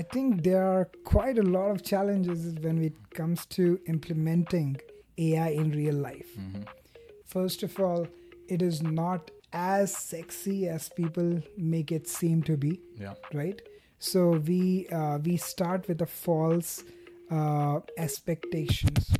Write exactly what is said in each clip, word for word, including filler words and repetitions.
think there are quite a lot of challenges when it comes to implementing A I in real life. Mm-hmm. First of all, it is not as sexy as people make it seem to be, Yeah. right? So we uh, we start with a false uh, expectations.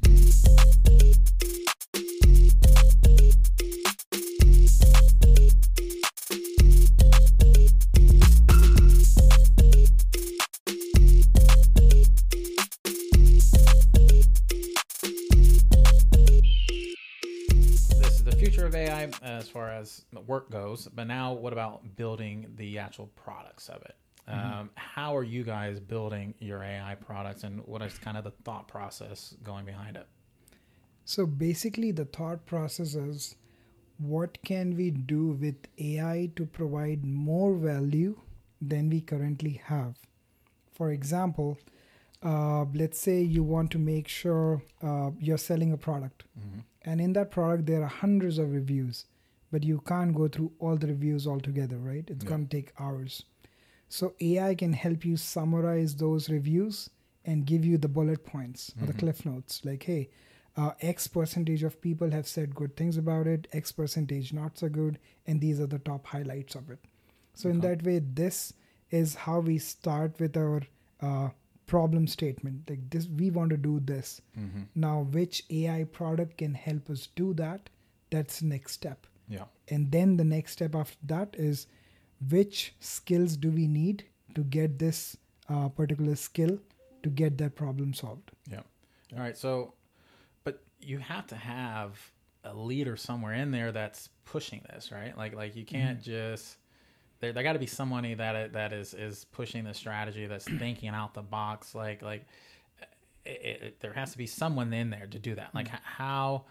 Of A I as far as work goes, but now what about building the actual products of it? Mm-hmm. Um, how are you guys building your A I products, and what is kind of the thought process going behind it? So basically the thought process is, what can we do with A I to provide more value than we currently have? For example, uh, let's say you want to make sure uh, you're selling a product. Mm-hmm. And in that product, there are hundreds of reviews, but you can't go through all the reviews altogether, right? It's yeah. going to take hours. So A I can help you summarize those reviews and give you the bullet points mm-hmm. or the cliff notes. Like, hey, uh, X percentage of people have said good things about it, X percentage not so good, and these are the top highlights of it. So okay. in that way, this is how we start with our uh, problem statement. Like this, we want to do this. Mm-hmm. Now, which A I product can help us do that? That's the next step. Yeah. And then the next step after that is, which skills do we need to get this uh, particular skill to get that problem solved? Yeah. All right. So, but you have to have a leader somewhere in there that's pushing this, right? Like, like you can't mm-hmm. just. There, there got to be somebody that that is, is pushing the strategy, that's thinking out the box. Like like, it, it, there has to be someone in there to do that. Like how,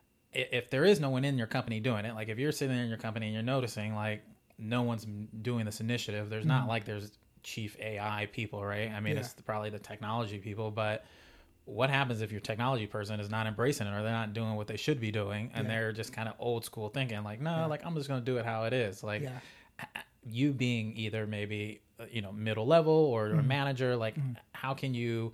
if there is no one in your company doing it, like if you're sitting there in your company and you're noticing like no one's doing this initiative, there's not like there's chief A I people, right? I mean, yeah. it's probably the technology people, but what happens if your technology person is not embracing it, or they're not doing what they should be doing, and yeah. they're just kind of old school thinking like, no, yeah. like I'm just going to do it how it is. Like. Yeah. You being either maybe, you know, middle level or mm. a manager, like mm. how can you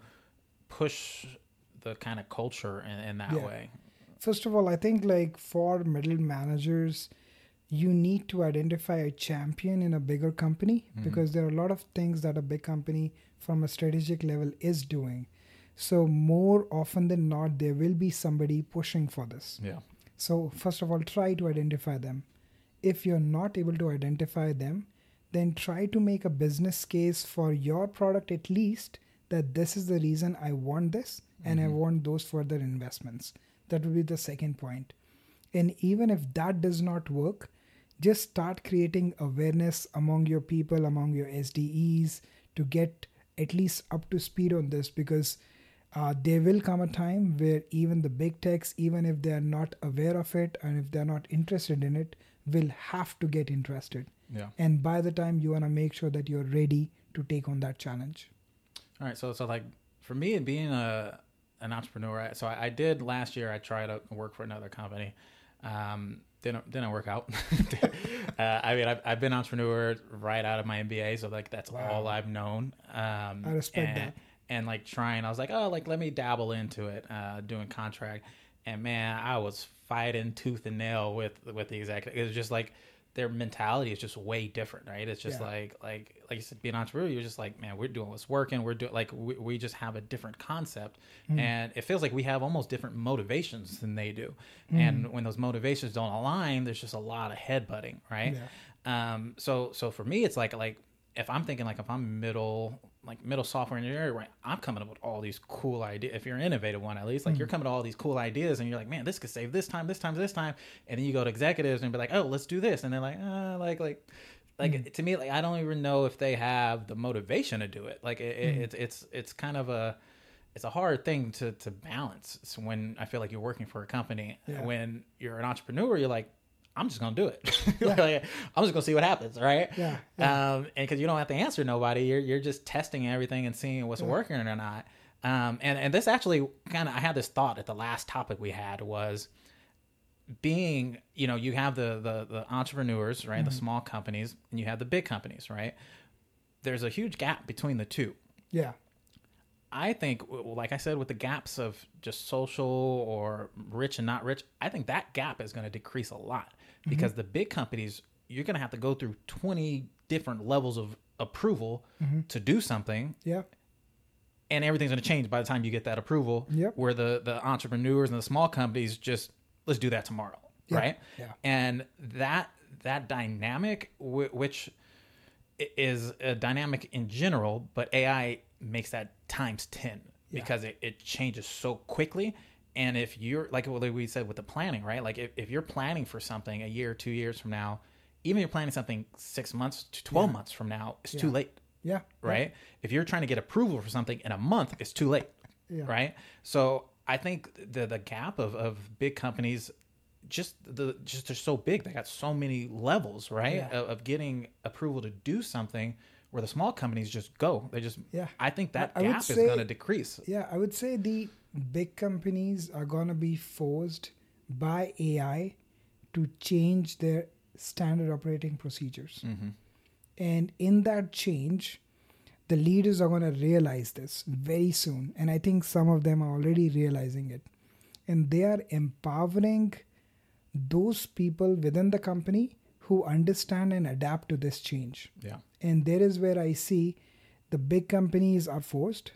push the kind of culture in, in that yeah. way? First of all, I think like for middle managers, you need to identify a champion in a bigger company mm-hmm. because there are a lot of things that a big company from a strategic level is doing. So more often than not, there will be somebody pushing for this. Yeah. So first of all, try to identify them. If you're not able to identify them, then try to make a business case for your product at least, that this is the reason I want this and mm-hmm. I want those further investments. That would be the second point. And even if that does not work, just start creating awareness among your people, among your S D Es, to get at least up to speed on this, because uh, there will come a time where even the big techs, even if they are not aware of it and if they're not interested in it, will have to get interested. Yeah. And by the time, you want to make sure that you're ready to take on that challenge. All right. So, so like for me, being a an entrepreneur, so I, I did last year, I tried to work for another company. Um, didn't, didn't work out. uh, I mean, I've, I've been an entrepreneur right out of my M B A. So like, that's wow. all I've known. Um, I respect and, that. And like trying, I was like, oh, like, let me dabble into it, uh, doing contract. And man, I was fighting tooth and nail with, with the executive. It was just like, their mentality is just way different, right? It's just yeah. like, like, like you said, being an entrepreneur, you're just like, man, we're doing what's working. We're doing like, we, we just have a different concept. Mm. And it feels like we have almost different motivations than they do. Mm. And when those motivations don't align, there's just a lot of headbutting, right? Yeah. Um, so, so for me, it's like, like, if I'm thinking like, if I'm middle, like middle software engineer, right, I'm coming up with all these cool ideas. If you're an innovative one, at least, like mm. you're coming to all these cool ideas and you're like, man, this could save this time, this time, this time. And then you go to executives and be like, oh, let's do this. And they're like, uh, like, like, like mm. to me, like, I don't even know if they have the motivation to do it. Like it, mm. it, it's, it's, it's kind of a, it's a hard thing to, to balance. So when I feel like you're working for a company, yeah. when you're an entrepreneur, you're like, I'm just going to do it. Yeah. Like, I'm just going to see what happens, right? Yeah. yeah. Um, and because you don't have to answer nobody. You're you're just testing everything and seeing what's yeah. working or not. Um, and, and this actually kind of, I had this thought at the last topic we had was being, you know, you have the, the, the entrepreneurs, right? Mm-hmm. The small companies, and you have the big companies, right? There's a huge gap between the two. Yeah. I think, like I said, with the gaps of just social or rich and not rich, I think that gap is going to decrease a lot because mm-hmm. the big companies, you're going to have to go through twenty different levels of approval mm-hmm. to do something. Yeah. And everything's going to change by the time you get that approval. Yep. Where the, the entrepreneurs and the small companies just, let's do that tomorrow. Yeah. Right. Yeah. And that, that dynamic, w- which is a dynamic in general, but A I makes that times ten yeah. because it, it changes so quickly. And if you're like what we said with the planning, right? Like if, if you're planning for something a year, two years from now, even if you're planning something six months to twelve yeah. months from now, it's yeah. too late. Yeah. Right. Yeah. If you're trying to get approval for something in a month, it's too late. Yeah. Right. So I think the, the gap of, of big companies, just the, just they're so big. They got so many levels, right. Yeah. Of, of getting approval to do something where the small companies just go. They just, yeah. I think that I gap say, is going to decrease. Yeah. I would say the big companies are going to be forced by A I to change their standard operating procedures. Mm-hmm. And in that change, the leaders are going to realize this very soon. And I think some of them are already realizing it. And they are empowering those people within the company who understand and adapt to this change. Yeah. And there is where I see the big companies are forced.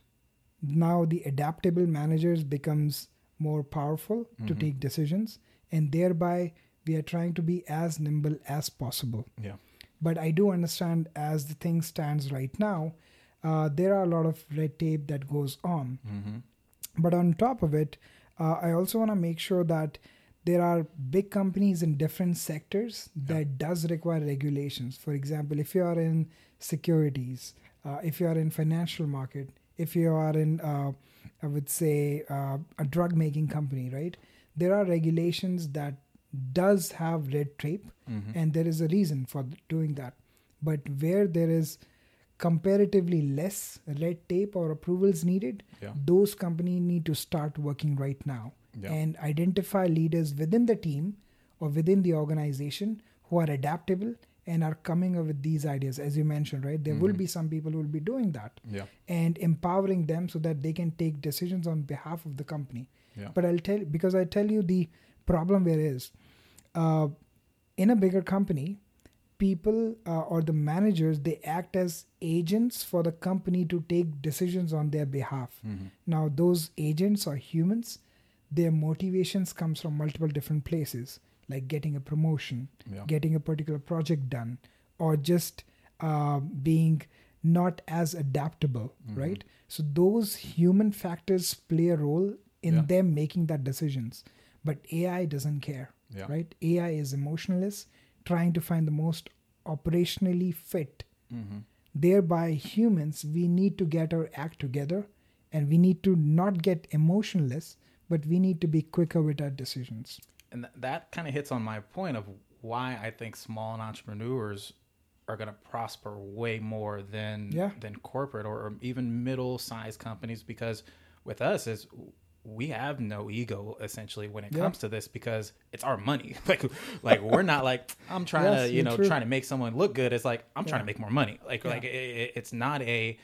Now the adaptable managers becomes more powerful mm-hmm. to take decisions. And thereby we are trying to be as nimble as possible. Yeah. But I do understand as the thing stands right now, uh, there are a lot of red tape that goes on. Mm-hmm. But on top of it, uh, I also want to make sure that there are big companies in different sectors that yeah. does require regulations. For example, if you are in securities, uh, if you are in financial market, if you are in, uh, I would say, uh, a drug making company, right? There are regulations that does have red tape mm-hmm. and there is a reason for doing that. But where there is comparatively less red tape or approvals needed, yeah. those companies need to start working right now yeah. and identify leaders within the team or within the organization who are adaptable and are coming up with these ideas. As you mentioned, right? There mm-hmm. will be some people who will be doing that yeah. and empowering them so that they can take decisions on behalf of the company. Yeah. But I'll tell because I tell you the problem where is uh, in a bigger company, people uh, or the managers, they act as agents for the company to take decisions on their behalf. Mm-hmm. Now, those agents are humans. Their motivations comes from multiple different places, like getting a promotion, yeah. getting a particular project done, or just uh, being not as adaptable, mm-hmm. right? So those human factors play a role in yeah. them making that decisions. But A I doesn't care, yeah. right? A I is emotionalist, trying to find the most operationally fit. Mm-hmm. Thereby, humans, we need to get our act together and we need to not get emotionless, but we need to be quicker with our decisions. And th- that kind of hits on my point of why I think small entrepreneurs are going to prosper way more than yeah. than corporate or, or even middle-sized companies, because with us is we have no ego essentially when it yeah. comes to this, because it's our money. like like we're not like I'm trying yes, to you know true. trying to make someone look good. It's like I'm yeah. trying to make more money. Like yeah. like it, it's not a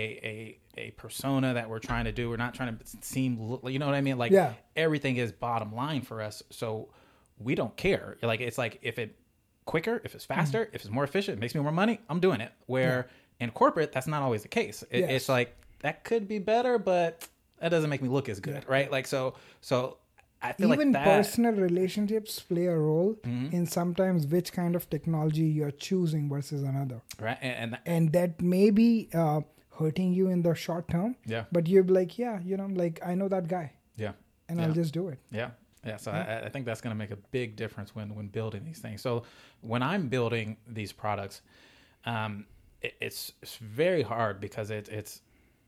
a a a persona that we're trying to do. We're not trying to seem, you know what I mean? Like yeah. everything is bottom line for us. So we don't care. Like it's like if it quicker, if it's faster, mm-hmm. if it's more efficient, it makes me more money, I'm doing it. Where yeah. in corporate, that's not always the case. It, yes. It's like that could be better, but that doesn't make me look as good, yeah. right? Like so, so I feel even like that, personal relationships play a role mm-hmm. in sometimes which kind of technology you're choosing versus another, right? And and, and that may be uh, hurting you in the short term. Yeah. But you're like, yeah, you know, like I know that guy. Yeah. And yeah. I'll just do it. Yeah. Yeah, so yeah. I, I think that's going to make a big difference when, when building these things. So when I'm building these products, um, it, it's it's very hard because it, it's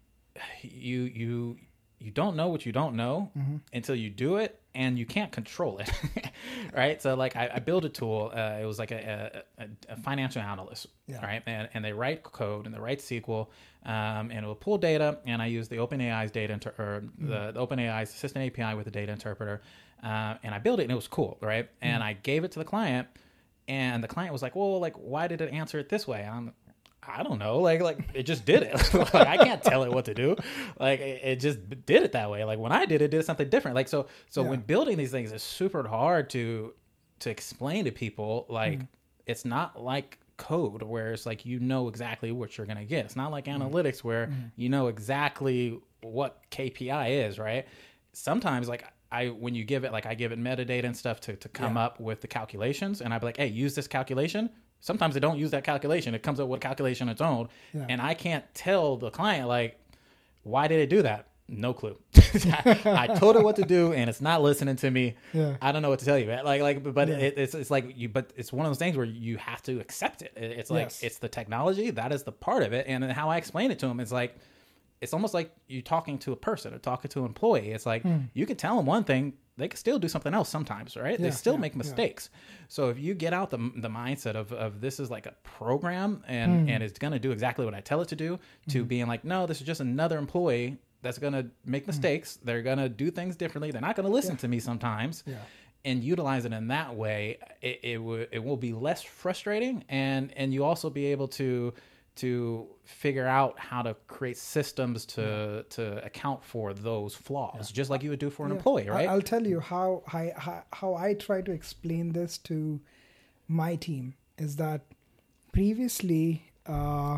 you you you don't know what you don't know mm-hmm. until you do it, and you can't control it, right? So like I, I built a tool. Uh, it was like a, a, a financial analyst, yeah. right? And and they write code and they write S Q L, um, and it will pull data. And I use the OpenAI's data inter- or mm-hmm. the, the OpenAI's assistant A P I with the data interpreter. Uh, and I built it and it was cool, right? And mm. I gave it to the client, and the client was like, well, like, why did it answer it this way? I'm, I don't know. Like, like it just did it. Like, I can't tell it what to do. Like, it, it just did it that way. Like when I did it, it did something different. Like, so, so Yeah. when building these things, it's super hard to, to explain to people. Like, Mm. it's not like code where it's like, you know exactly what you're going to get. It's not like analytics where Mm. you know exactly what K P I is, right? Sometimes like I, when you give it, like I give it metadata and stuff to, to come Yeah. up with the calculations, and I'd be like, hey, use this calculation. Sometimes they don't use that calculation. It comes up with a calculation on its own. Yeah. And I can't tell the client, like, why did it do that? No clue. I, I told it what to do, and it's not listening to me. Yeah. I don't know what to tell you, man. Like, like, but Yeah. it, it's it's like you, but it's one of those things where you have to accept it. It- It's like Yes. it's the technology that is the part of it, and then how I explain it to them is like, it's almost like you talking to a person or talking to an employee. It's like you can tell them one thing, they can still do something else sometimes, right? Yeah, They still yeah, make yeah. mistakes. So if you get out the the mindset of, of this is like a program and and it's gonna do exactly what I tell it to do, to being like, no, this is just another employee that's gonna make mistakes. They're gonna do things differently. They're not gonna listen to me sometimes. Yeah. And utilize it in that way, it, it will it will be less frustrating, and and you also be able to to figure out how to create systems to to account for those flaws, just like you would do for an Yeah. employee, I- right? I'll tell you how I how, how I try to explain this to my team is that previously uh,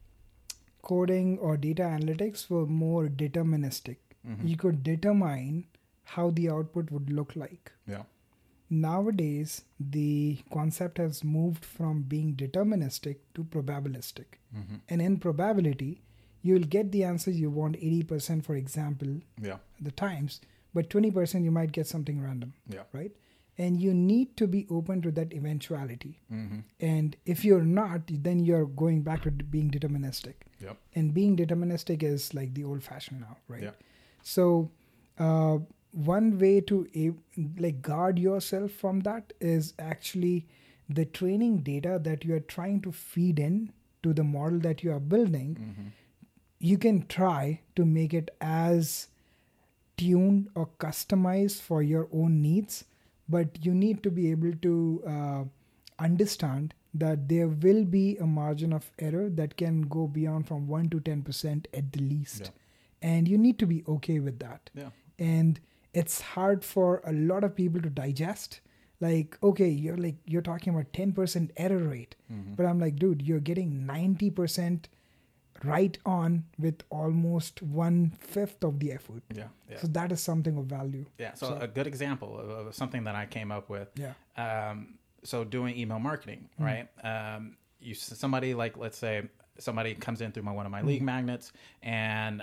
coding or data analytics were more deterministic. Mm-hmm. You could determine how the output would look like. Yeah. Nowadays, the concept has moved from being deterministic to probabilistic. Mm-hmm. And in probability, you'll get the answer you want eighty percent, for example, Yeah. the times, but twenty percent you might get something random, Yeah. right? And you need to be open to that eventuality. Mm-hmm. And if you're not, then you're going back to being deterministic. Yep. And being deterministic is like the old fashioned now, right? Yeah. So, uh, one way to a- like guard yourself from that is actually the training data that you are trying to feed in to the model that you are building. Mm-hmm. You can try to make it as tuned or customized for your own needs, but you need to be able to uh, understand that there will be a margin of error that can go beyond from one to ten percent at the least. Yeah. And you need to be okay with that. Yeah. And it's hard for a lot of people to digest. Like, okay, you're like, you're talking about ten percent error rate. Mm-hmm. But I'm like, dude, you're getting ninety percent right on with almost one fifth of the effort. Yeah. Yeah. So that is something of value. Yeah. So, So- a good example of, of something that I came up with. Yeah. Um, so doing email marketing, Mm. right? Um, you somebody like let's say somebody comes in through my one of my Mm. league magnets, and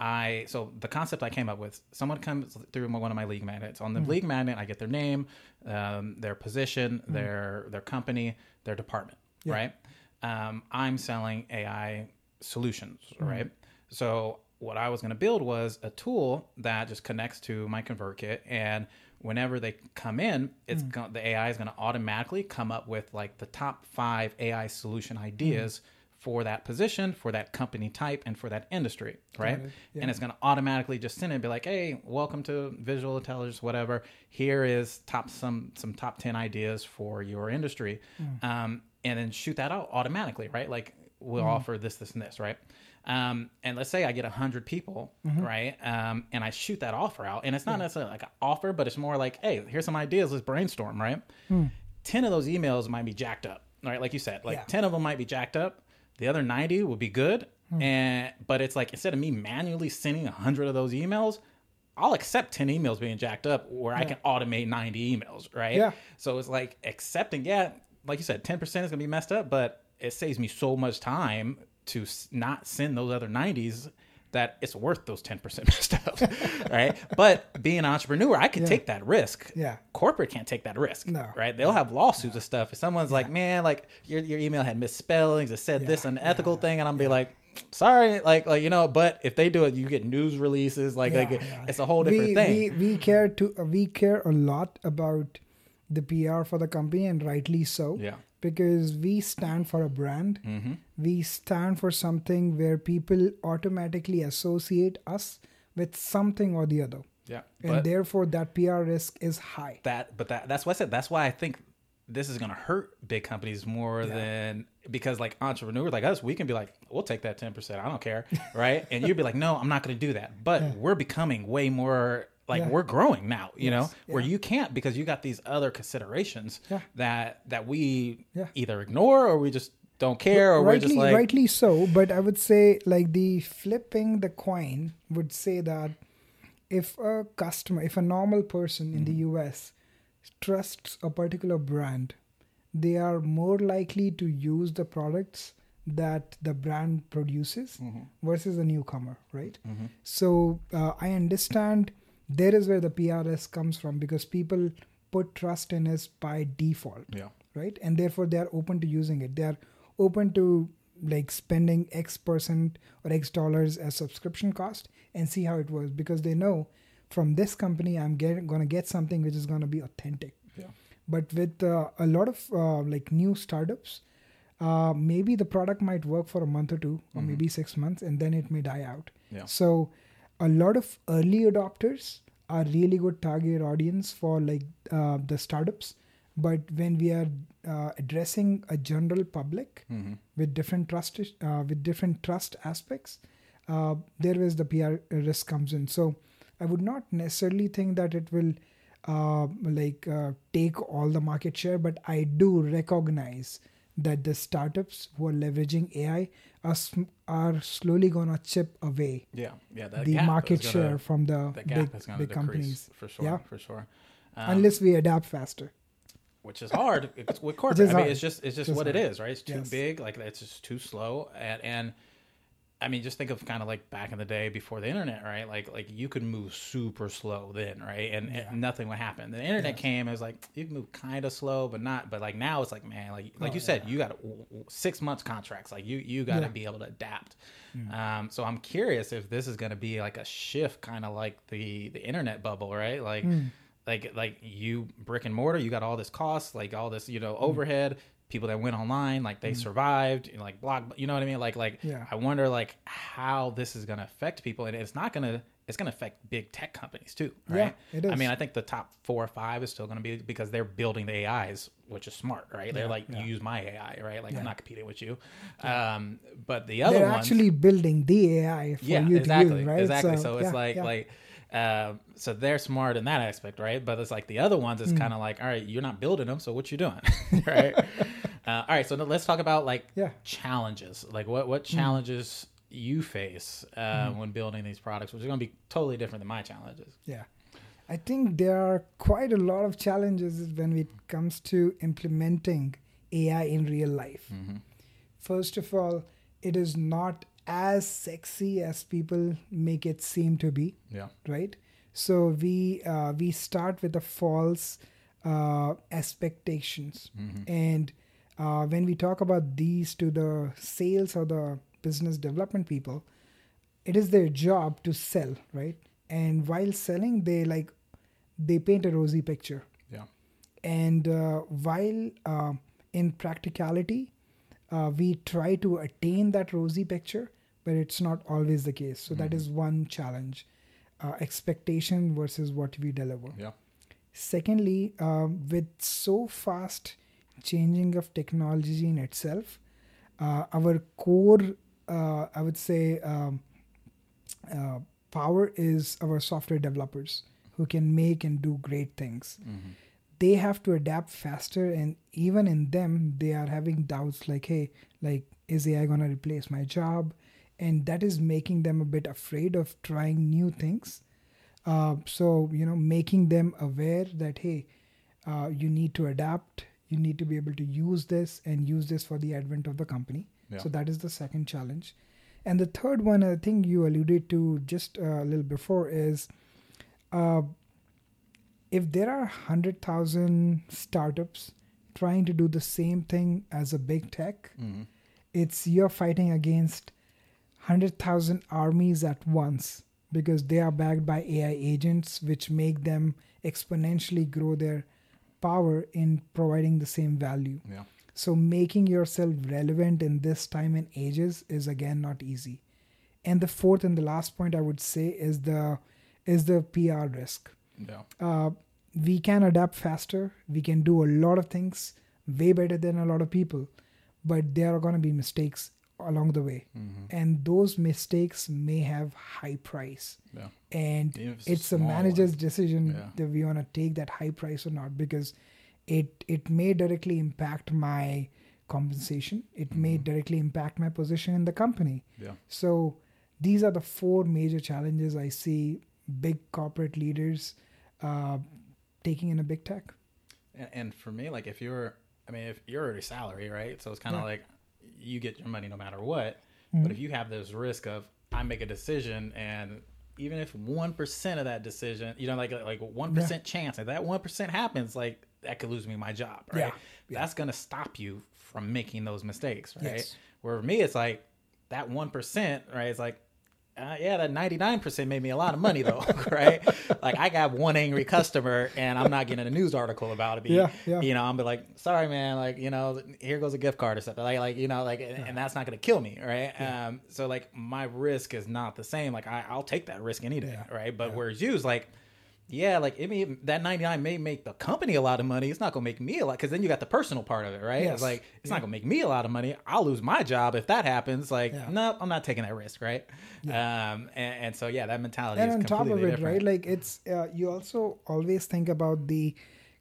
I so the concept I came up with, someone comes through my, one of my league magnets. On the Mm. league magnet, I get their name, um, their position, their their company, their department, Yeah. right? Um, I'm selling A I solutions, right? So what I was going to build was a tool that just connects to my ConvertKit, and whenever they come in, it's go- the A I is going to automatically come up with like the top five A I solution ideas for that position, for that company type, and for that industry, right? it. Yeah. And it's going to automatically just send it and be like, hey, welcome to Visual Intelligence, whatever. Here is top some some top ten ideas for your industry. Um, and then shoot that out automatically, right? Like we'll offer this, this, and this, right? Um, and let's say I get one hundred people, right? Um, and I shoot that offer out. And it's not necessarily like an offer, but it's more like, hey, here's some ideas. Let's brainstorm, right? ten of those emails might be jacked up, right? Like you said, like Yeah. ten of them might be jacked up. The other ninety will be good. And but it's like instead of me manually sending one hundred of those emails, I'll accept ten emails being jacked up where I can automate ninety emails, right? Yeah. So it's like accepting, yeah, like you said, ten percent is going to be messed up, but it saves me so much time to s- not send those other nineties that it's worth those ten percent messed up, right? But being an entrepreneur, I can Yeah. take that risk. Yeah. Corporate can't take that risk, No. right? They'll have lawsuits and stuff. If someone's like, man, like your, your email had misspellings, it said this Yeah, unethical yeah, thing, and I'm be like, sorry, like, like you know. But if they do it, you get news releases, like, Yeah, like yeah. it's a whole different we, thing. We, we care to uh, we care a lot about the P R for the company, and rightly so. Yeah. Because we stand for a brand. Mm-hmm. We stand for something where people automatically associate us with something or the other. Yeah, And but therefore that P R risk is high. that, but that, that's what I said. That's why I think this is going to hurt big companies more Yeah. than, because like entrepreneurs like us, we can be like, we'll take that ten percent. I don't care. Right. And you'd be like, no, I'm not going to do that. But Yeah. we're becoming way more like Yeah. we're growing now, you Yes. know, where Yeah. you can't, because you got these other considerations Yeah. that, that we Yeah. either ignore or we just don't care, or rightly, we're just like, rightly so. But I would say, like, the flipping the coin would say that if a customer, if a normal person in the U S trusts a particular brand, they are more likely to use the products that the brand produces versus a newcomer, right? So uh, I understand there is where the P R S comes from, because people put trust in us by default, yeah, right? And therefore they are open to using it. They are open to like spending X percent or X dollars as subscription cost and see how it works, because they know from this company I'm get, gonna get something which is gonna be authentic. yeah, But with uh, a lot of uh, like new startups, uh, maybe the product might work for a month or two, or Mhm. maybe six months, and then it may die out. yeah, So a lot of early adopters are really good target audience for like uh, the startups. But when we are uh, addressing a general public hmm with different trust uh, with different trust aspects, uh, there is the P R risk comes in. So I would not necessarily think that it will uh, like uh, take all the market share, but I do recognize that the startups who are leveraging A I are sm- are slowly gonna chip away yeah, yeah. That the gap market is gonna- share from the that gap big is going to big decrease companies, for sure, Yeah. for sure. Um, unless we adapt faster. which is hard it's with Which corporate. is I mean, hard. it's just it's just Just what it hard. is, right? It's too Yes. big, like it's just too slow, and and I mean, just think of kind of like back in the day before the internet, right? Like like you could move super slow then, right? And, Yeah. and nothing would happen. The internet Yes. came, it was like you can move kind of slow, but not. But like now, it's like man, like like Oh, you said, yeah. you got six months contracts. Like you you got to Yeah. be able to adapt. Mm. Um, so I'm curious if this is going to be like a shift, kind of like the the internet bubble, right? Like. Mm. Like like you brick and mortar, you got all this cost, like all this, you know, Mm. overhead. People that went online, like they survived, you know, like blog, you know what I mean? Like like Yeah. I wonder like how this is gonna affect people, and it's not gonna it's gonna affect big tech companies too, right? Yeah, it I is. mean, I think the top four or five is still gonna be because they're building the A Is, which is smart, right? They're Yeah, like yeah. you use my A I, right? Like Yeah. I'm not competing with you. Um, but the other They're ones, actually building the A I for yeah, you exactly, to use, right? exactly. So, it's yeah, like yeah. like uh, so they're smart in that aspect, right? But it's like the other ones, it's Mm. kind of like, all right, you're not building them, so what you doing, right? uh, all right, so now let's talk about like Yeah. challenges, like what what challenges you face uh, when building these products, which are going to be totally different than my challenges. Yeah. I think there are quite a lot of challenges when it comes to implementing A I in real life. Mm-hmm. First of all, it is not as sexy as people make it seem to be, Yeah, right? So we uh, we start with the false uh, expectations, mm-hmm. and uh, when we talk about these to the sales or the business development people, it is their job to sell, right? And while selling, they like they paint a rosy picture. yeah, And uh, while uh, in practicality, uh, we try to attain that rosy picture, but it's not always the case. So that Mhm. is one challenge: uh, expectation versus what we deliver. yeah, Secondly, um, with so fast changing of technology in itself, uh, our core, uh, I would say, um, uh, power is our software developers who can make and do great things. mm-hmm. They have to adapt faster, and even in them, they are having doubts like, hey, like, is A I going to replace my job? And that is making them a bit afraid of trying new things. Uh, so, you know, making them aware that, hey, uh, you need to adapt, you need to be able to use this and use this for the advent of the company. Yeah. So that is the second challenge. And the third one, I think you alluded to just a little before, is uh, if there are one hundred thousand startups trying to do the same thing as a big tech, Mm-hmm. it's you're fighting against one hundred thousand armies at once, because they are backed by A I agents, which make them exponentially grow their power in providing the same value. yeah, So making yourself relevant in this time and ages is again not easy. And the fourth and the last point I would say is the is the P R risk. yeah, Uh, we can adapt faster. We can do a lot of things way better than a lot of people, but there are going to be mistakes along the way. Mm-hmm. And those mistakes may have high price. Yeah. And Even if it's it's a a small manager's one. decision Yeah. that we want to take that high price or not, because it it may directly impact my compensation. It may Mhm. directly impact my position in the company. Yeah. So these are the four major challenges I see big corporate leaders uh, taking in a big tech. And, and for me, like if you're, I mean, if you're already salary, right? So it's kind of Yeah. like you get your money no matter what. Mhm. But if you have this risk of I make a decision and even if one percent of that decision, you know, like like one percent chance, if that one percent happens, like that could lose me my job, right? Yeah. Yeah. That's gonna stop you from making those mistakes, right? Yes. Where for me, it's like that one percent, right? It's like, uh, yeah, that ninety-nine percent made me a lot of money though, right? Like I got one angry customer and I'm not getting a news article about it. Be, Yeah, yeah. You know, I'm be like, sorry, man, like, you know, here goes a gift card or something. Like, like you know, like, and, and that's not going to kill me, right? Yeah. Um, so like my risk is not the same. Like I, I'll take that risk any day, Yeah. right? But Yeah. whereas you is like, yeah, like it may, that ninety-nine may make the company a lot of money. It's not gonna make me a lot because then you got the personal part of it, right? Yes. It's like it's Yeah. not gonna make me a lot of money. I'll lose my job if that happens. Like, Yeah. no, I'm not taking that risk, right? Um, and, and so yeah, that mentality And is on top of completely it, different. right? Like it's uh, you also always think about the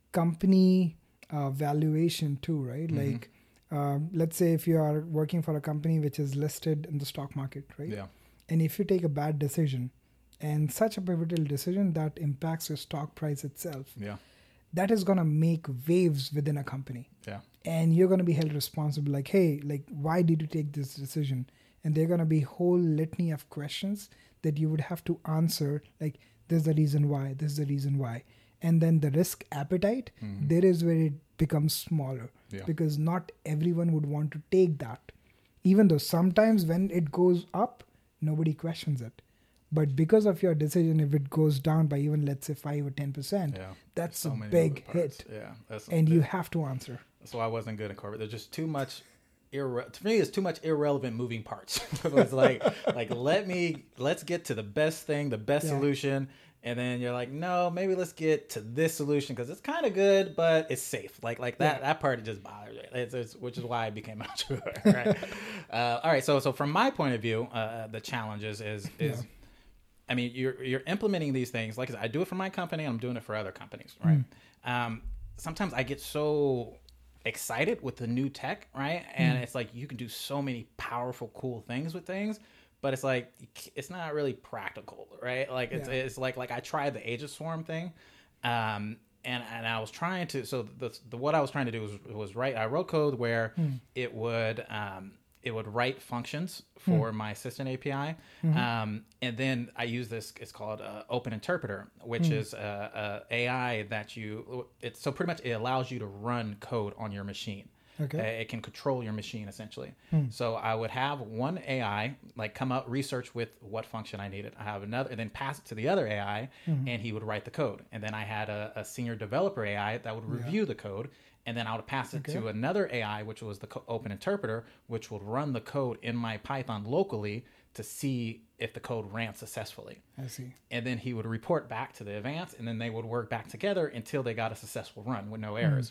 company uh, valuation too, right? Mhm. Like um, let's say if you are working for a company which is listed in the stock market, right? Yeah, And if you take a bad decision, and such a pivotal decision that impacts your stock price itself, yeah, that is going to make waves within a company. yeah, And you're going to be held responsible, like, hey, like, why did you take this decision? And there are going to be whole litany of questions that you would have to answer, like, this is the reason why, this is the reason why. And then the risk appetite, Mhm. there is where it becomes smaller, yeah, because not everyone would want to take that. Even though sometimes when it goes up, nobody questions it. But because of your decision, if it goes down by even, let's say, five or ten percent, yeah. that's So a many big moving parts. hit. Yeah, that's And you have to answer. That's why I wasn't good in corporate. There's just too much. Irre- to me, it's too much irrelevant moving parts. It's like, like let me let's get to the best thing, the best Yeah. solution, and then you're like, no, maybe let's get to this solution because it's kind of good, but it's safe. Like, like that Yeah. that part it just bothers me. It's, it's, which is why I became an entrepreneur. Right? uh, all right. So, so from my point of view, uh, the challenges is is. Yeah. I mean, you're you're implementing these things. Like I said, I do it for my company, and I'm doing it for other companies, right? Um, sometimes I get so excited with the new tech, right? And it's like you can do so many powerful, cool things with things, but it's like it's not really practical, right? Like it's Yeah. it's like like I tried the Agent Swarm thing, um, and and I was trying to. So the, the what I was trying to do was was write. I wrote code where it would. Um, it would write functions for my assistant A P I. Um, and then I use this, it's called uh, Open Interpreter, which is a, a AI that you, it's so pretty much it allows you to run code on your machine. Okay. Uh, it can control your machine essentially. So I would have one A I like come up, research with what function I needed. I have another, and then pass it to the other A I, and he would write the code. And then I had a, a senior developer A I that would review the code. And then I would pass it Okay. to another A I, which was the co- Open Interpreter, which would run the code in my Python locally to see if the code ran successfully. I see. And then he would report back to the advance, and then they would work back together until they got a successful run with no errors.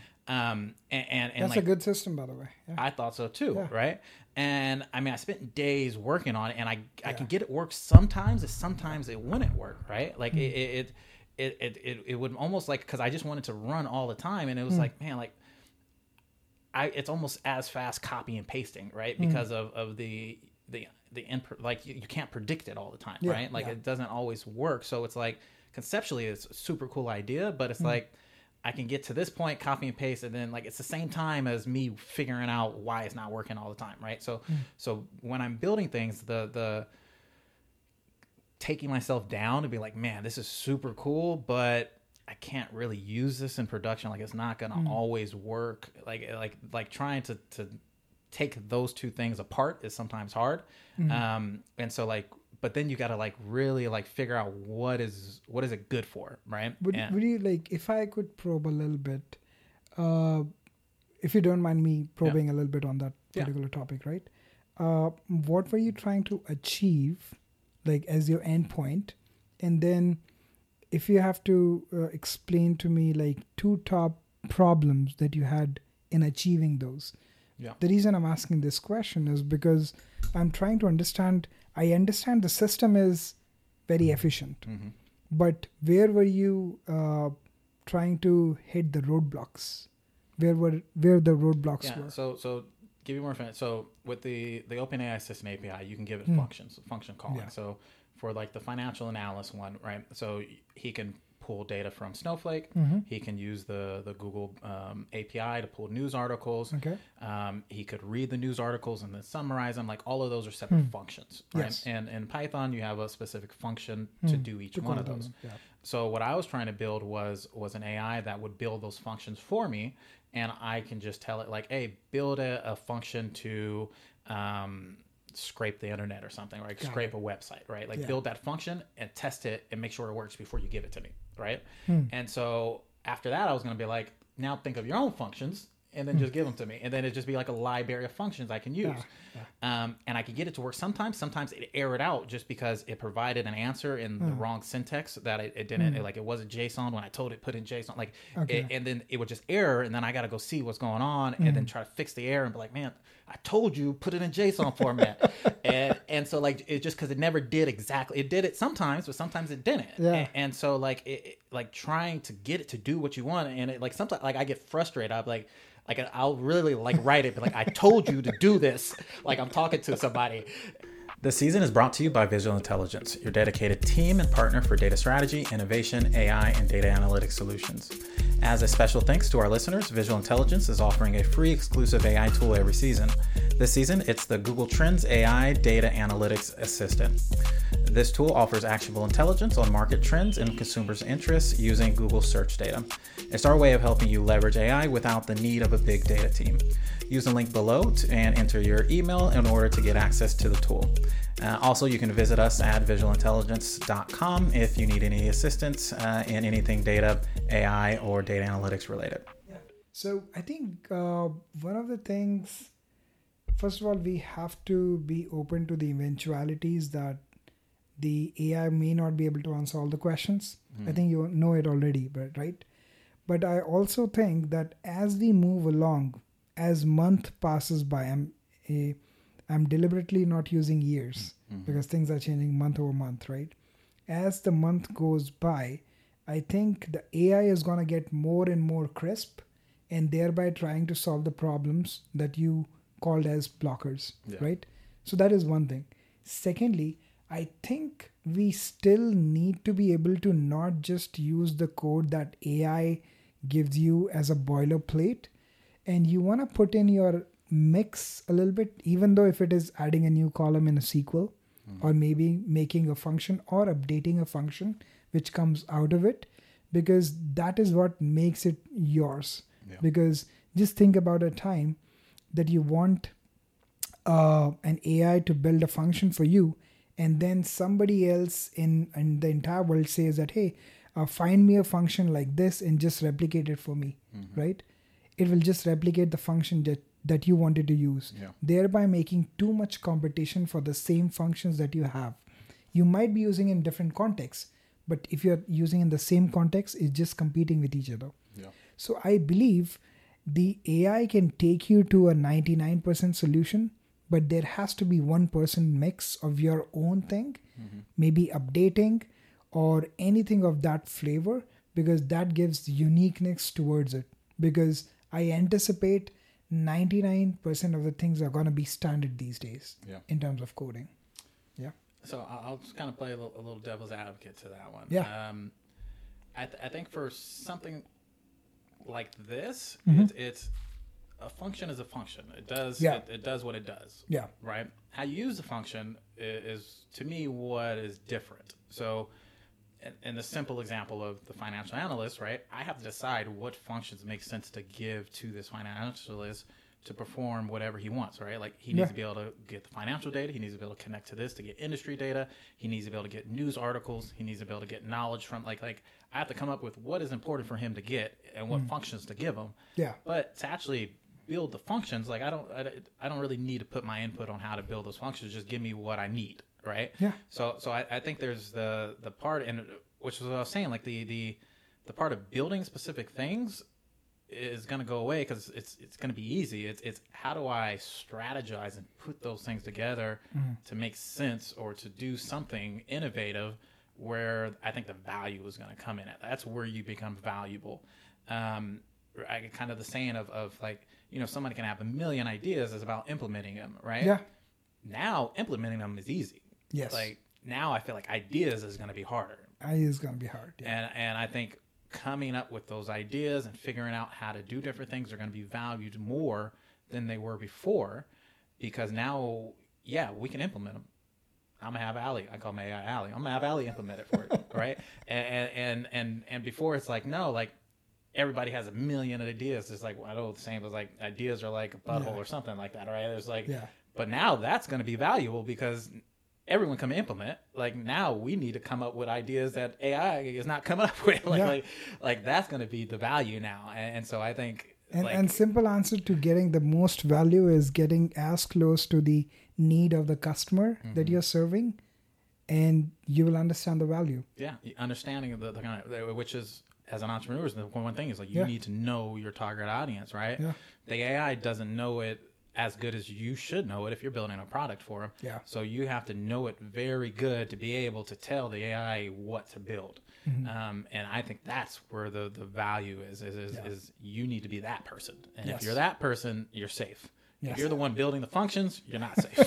Um, and and, and That's like, a good system, by the way. Yeah. I thought so too, Yeah. right? And I mean, I spent days working on it, and I I can Yeah. get it work sometimes, and sometimes it wouldn't work, right? Like it, it it it it it would almost like because I just wanted to run all the time, and it was like, man, like I it's almost as fast copy and pasting, right? Because of of the the the input, like you, you can't predict it all the time, Yeah, right? Like yeah. it doesn't always work. So it's like conceptually, it's a super cool idea, but it's like. I can get to this point, copy and paste, and then like it's the same time as me figuring out why it's not working all the time, right? So, so when I'm building things, the the taking myself down to be like, man, this is super cool, but I can't really use this in production. Like it's not gonna always work. Like like like trying to to take those two things apart is sometimes hard. Um, and so like. But then you got to like really like figure out what is what is it good for, right? Would, And- would you like, if I could probe a little bit, uh, if you don't mind me probing a little bit on that Yeah. particular topic, right? Uh, what were you trying to achieve, like as your endpoint? And then if you have to uh, explain to me like two top problems that you had in achieving those. Yeah. The reason I'm asking this question is because I'm trying to understand. I understand the system is very efficient, Mm-hmm. but where were you uh, trying to hit the roadblocks? Where were where the roadblocks Yeah. were? So so give you more information. So with the the OpenAI Assistant A P I, you can give it Hmm. functions, function calling. Yeah. So for like the financial analyst one, right? So he can pull data from Snowflake. Mm-hmm. He can use the the Google um, A P I to pull news articles. Okay. Um, he could read the news articles and then summarize them. Like all of those are separate Hmm. functions, right? Yes. And in Python, you have a specific function to Hmm. do each To one call of them, those. yeah. So what I was trying to build was was an A I that would build those functions for me, and I can just tell it like, hey, build a, a function to um, scrape the internet or something, right? Got Scrape a website, right? Like Yeah. build that function and test it and make sure it works before you give it to me, right? Hmm. And so after that, I was going to be like, now think of your own functions and then just give them to me, and then it'd just be like a library of functions I can use. Hmm. Yeah. Um, and I could get it to work sometimes. Sometimes it errored out just because it provided an answer in the Hmm. wrong syntax that it, it didn't, it, like it wasn't JSON when I told it put in JSON. Like, Okay. it, and then it would just error, and then I got to go see what's going on, Hmm. and then try to fix the error and be like, man, I told you put it in JSON format. and and so like it just because it never did exactly, it did it sometimes, but sometimes it didn't. Yeah. And, and so like it, it- like trying to get it to do what you want, and it like sometimes like I get frustrated. I'm like. Like I'll really like write it, but like I told you to do this. Like I'm talking to somebody. This season is brought to you by Visual Intelligence, your dedicated team and partner for data strategy, innovation, A I, and data analytics solutions. As a special thanks to our listeners, Visual Intelligence is offering a free exclusive A I tool every season. This season, it's the Google Trends A I Data Analytics Assistant. This tool offers actionable intelligence on market trends and consumers' interests using Google search data. It's our way of helping you leverage A I without the need of a big data team. Use the link below to, and enter your email in order to get access to the tool. Uh, also, you can visit us at visual intelligence dot com if you need any assistance uh, in anything data, A I, or data analytics related. Yeah. So I think uh, one of the things, first of all, we have to be open to the eventualities that the A I may not be able to answer all the questions. Mm-hmm. I think you know it already, but right? But I also think that as we move along, as month passes by, I'm a, I'm deliberately not using years mm-hmm. because things are changing month over month, right? As the month goes by, I think the A I is going to get more and more crisp and thereby trying to solve the problems that you called as blockers, Yeah. right? So that is one thing. Secondly, I think we still need to be able to not just use the code that A I gives you as a boilerplate, and you want to put in your mix a little bit, even though if it is adding a new column in a S Q L, mm-hmm. or maybe making a function or updating a function which comes out of it, because that is what makes it yours. Yeah. Because just think about a time that you want uh, an A I to build a function for you, and then somebody else in, in the entire world says that, hey, uh, find me a function like this and just replicate it for me, mm-hmm. right? It will just replicate the function that, that you wanted to use, yeah. thereby making too much competition for the same functions that you have. You might be using in different contexts, but if you're using in the same context, it's just competing with each other. Yeah. So I believe the A I can take you to a ninety-nine percent solution, but there has to be one percent mix of your own thing, mm-hmm. maybe updating or anything of that flavor, because that gives uniqueness towards it. Because I anticipate ninety-nine percent of the things are going to be standard these days yeah. in terms of coding. Yeah. So I'll just kind of play a little, a little devil's advocate to that one. Yeah. Um, I, th- I think for something like this, Mm-hmm. it's, it's a function is a function. It does Yeah. it, it does what it does. Yeah. Right. How you use the function is, is to me what is different. So, in, in the simple example of the financial analyst, right? I have to decide what functions make sense to give to this financial analyst to perform whatever he wants, right? Like he needs Yeah. to be able to get the financial data. He needs to be able to connect to this to get industry data. He needs to be able to get news articles. He needs to be able to get knowledge from like, like I have to come up with what is important for him to get and what mm. functions to give him. Yeah. But to actually build the functions, like I don't, I, I don't really need to put my input on how to build those functions. Just give me what I need. Right. Yeah. So, so I, I think there's the, the part, and which is what I was saying, like the the the part of building specific things is going to go away because it's it's going to be easy. It's it's how do I strategize and put those things together mm-hmm. to make sense or to do something innovative where I think the value is going to come in at. That's where you become valuable. Um, I, kind of the saying of, of like, you know, somebody can have a million ideas. It's about implementing them, right? Yeah. Now implementing them is easy. Yes. Like now I feel like ideas is going to be harder. Ideas is going to be hard. Yeah. And and I think coming up with those ideas and figuring out how to do different things are going to be valued more than they were before, because now, yeah, we can implement them. I'm gonna have Ali. I call him A I Ali. I'm gonna have Ali implement it for it, right? And and and and before it's like no, like everybody has a million ideas. It's like I know the same as like ideas are like a butthole yeah. or something like that, right? There's like, yeah. But now that's gonna be valuable because everyone can implement. Like now we need to come up with ideas that A I is not coming up with. Like yeah. like, like that's gonna be the value now. And, and so I think. And, like, and simple answer to getting the most value is getting as close to the need of the customer mm-hmm. that you're serving, and you will understand the value. Yeah, understanding of the, the kind of, which is as an entrepreneur, is the one thing is like you yeah. need to know your target audience, right? Yeah. The A I doesn't know it as good as you should know it if you're building a product for them. Yeah. So you have to know it very good to be able to tell the A I what to build. Mm-hmm. Um, and I think that's where the, the value is, is, is, yeah. is you need to be that person. And yes. if you're that person, you're safe. Yes. If you're the one building the functions, you're not safe.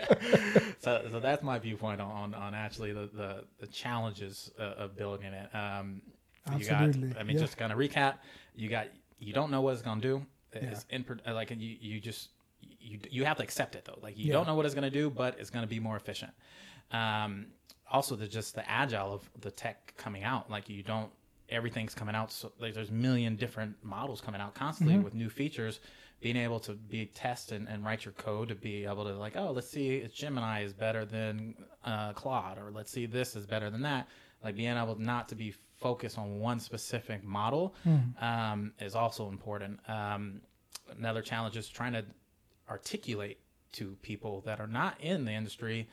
so, so that's my viewpoint on, on actually the, the, the challenges uh, of building it. Um, Absolutely. You got, I mean, yeah. just kind of recap, you got, you don't know what it's going to do. It's yeah. in, like you, you just, you, you have to accept it though. Like you yeah. don't know what it's going to do, but it's going to be more efficient. Um, also the, just the agile of the tech coming out. Like you don't, everything's coming out. So like there's a million different models coming out constantly mm-hmm. with new features. Being able to be test and, and write your code to be able to like, oh, let's see if Gemini is better than uh, Claude, or let's see this is better than that. Like being able not to be focused on one specific model mm. um, is also important. Um, another challenge is trying to articulate to people that are not in the industry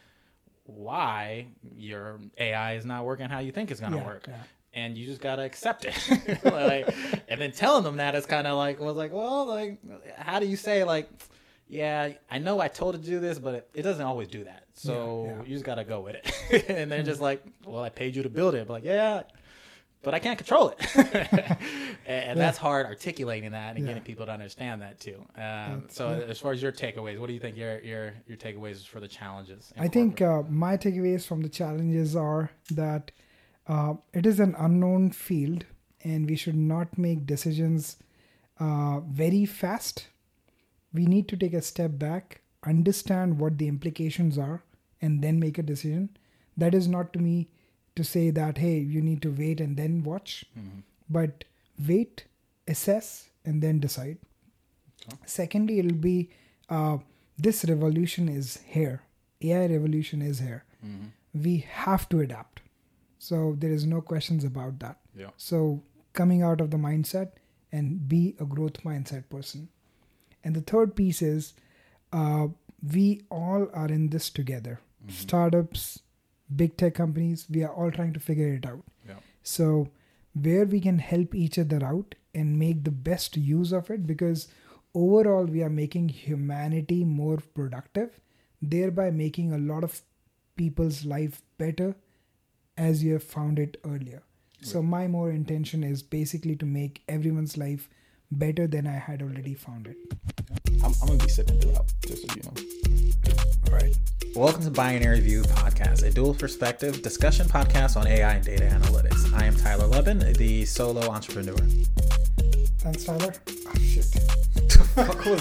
why your A I is not working how you think it's going to yeah, work. Yeah. And you just got to accept it. like, and then telling them that is kind of like, was like, well, like, how do you say like, yeah, I know I told it to do this, but it, it doesn't always do that. So yeah, yeah. you just got to go with it. And they're just like, well, I paid you to build it. But like, yeah, but I can't control it. and and yeah. that's hard articulating that and yeah. getting people to understand that too. Um, so yeah. as far as your takeaways, what do you think your your your takeaways for the challenges? I think uh, my takeaways from the challenges are that uh, it is an unknown field and we should not make decisions uh, very fast. We need to take a step back, understand what the implications are, and then make a decision. That is not to me to say that, hey, you need to wait and then watch, mm-hmm. but wait, assess, and then decide. Okay. Secondly, it'll be uh, this revolution is here. A I revolution is here. Mm-hmm. We have to adapt. So there is no questions about that. Yeah. So coming out of the mindset and be a growth mindset person. And the third piece is uh, we all are in this together. Mm-hmm. Startups, big tech companies, we are all trying to figure it out. Yeah. So where we can help each other out and make the best use of it, because overall we are making humanity more productive, thereby making a lot of people's life better as you have found it earlier. Right. So my more intention is basically to make everyone's life better than I had already found it. I'm, I'm going to be sipping throughout, just so you know. All right. Welcome to Binary View Podcast, a dual perspective discussion podcast on A I and data analytics. I am Tyler Lubin, the solo entrepreneur. Thanks, Tyler. Oh, shit. What the fuck was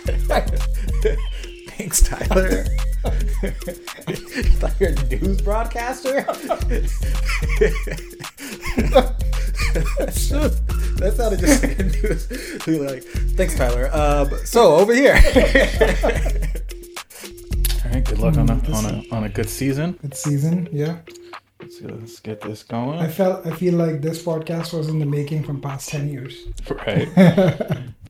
that? Thanks, Tyler. You thought you were a news broadcaster? That sounded just like a news. We were like, thanks, Tyler. Um, so over here. All right. Good luck on a on a on a good season. Good season. Yeah. Let's, let's get this going. I felt I feel like this podcast was in the making from past ten years. Right.